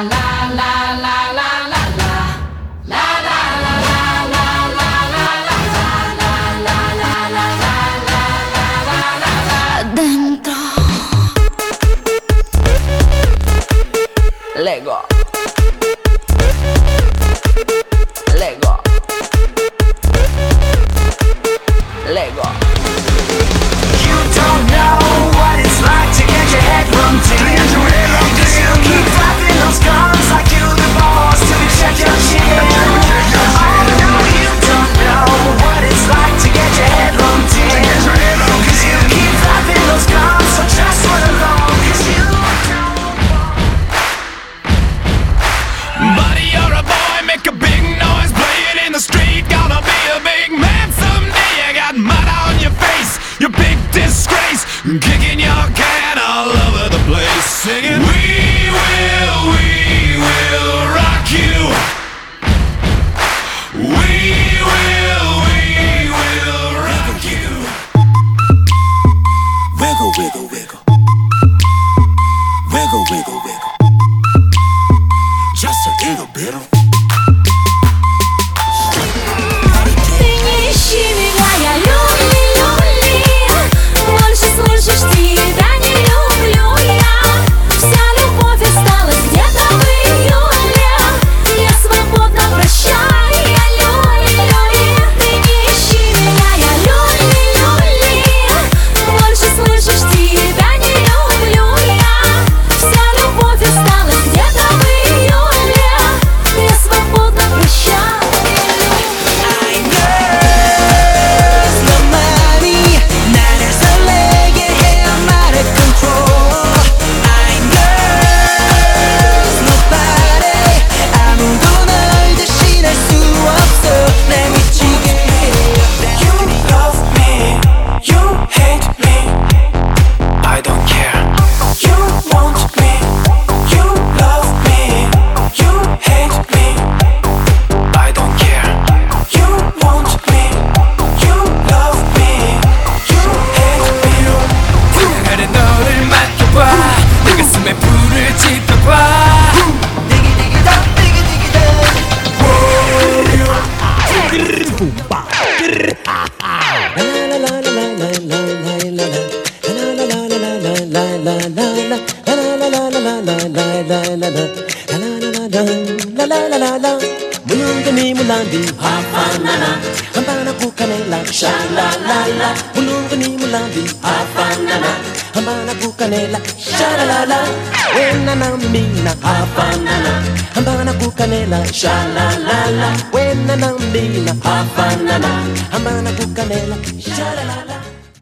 Dentro Lego Lego Lego. You don't know what it's like to get your head lumped in. Cause you keep flapping those gums like you the boss till you check your chin. Oh no, you don't know what it's like to get your head lumped in. Cause you keep flapping those gums, so just run along. Cause you Buddy, you're a boy, make a big noise, play it in the street. Gonna be a big man someday. You got mud on your face, you big disgrace, kicking your can all over the place, singing we will rock you. We will rock you. wiggle, wiggle, wiggle. Wiggle, wiggle, wiggle. Just a little bit of. Ты не ищи меня, я люли. Больше слышишь, тебя не люблю я. Вся любовь осталась где-то в июле. Я свободна, прощай, я люли. Ты не ищи меня, я люли. Больше слышишь, тебя не люблю я. Вся любовь осталась где-то в июле. Я свободна, прощай. Mulungani mulambi hafanana hambana kukanela shalalala. Mulungani mulambi hafanana hambana kukanela shalalala. Wena na mina hafanana hambana kukanela shalalala. Wena na mina hafanana hambana kukanela shalalala.